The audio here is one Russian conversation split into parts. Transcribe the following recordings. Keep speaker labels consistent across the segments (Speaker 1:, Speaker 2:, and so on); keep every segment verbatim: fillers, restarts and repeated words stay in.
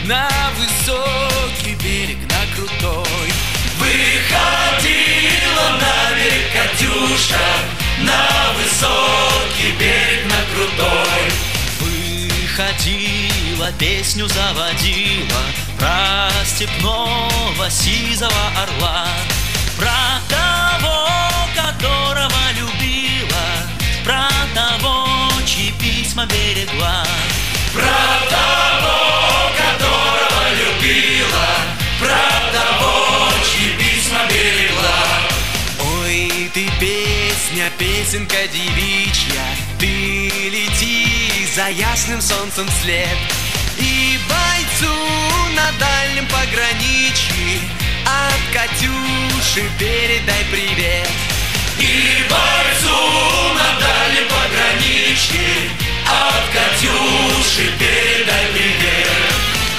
Speaker 1: на высокий берег, на крутой. Выходила на берег Катюша, на высокий берег, на крутой. Выходила, песню заводила про степного сизого орла, про того, которого любила, про того, чьи письма берегла, про того, которого любила, про того, чьи письма берегла. Ой, ты песня, песенка девичья, ты лети за ясным солнцем вслед, и бойцу на дальнем пограничье от Катюши передай привет. И бойцу на дальнем пограничье от Катюши передай привет.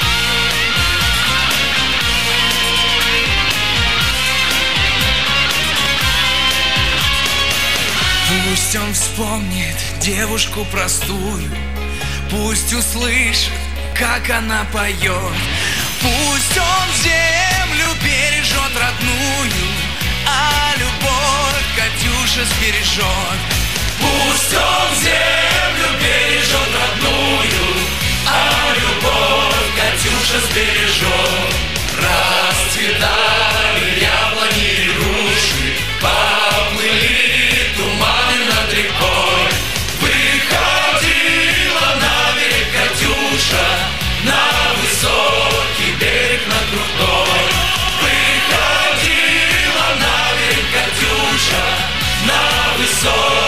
Speaker 1: Пусть он вспомнит девушку простую, пусть услышит, как она поет. Пусть он землю бережет родную, а любовь Катюша сбережет. Пусть он землю бережет родную, а любовь Катюша сбережет. Расцветали яблони и груши, поплыли туманы над рекой. Выходила на берег Катюша, на высокий берег, на крутой. Выходила на берег Катюша, на высокий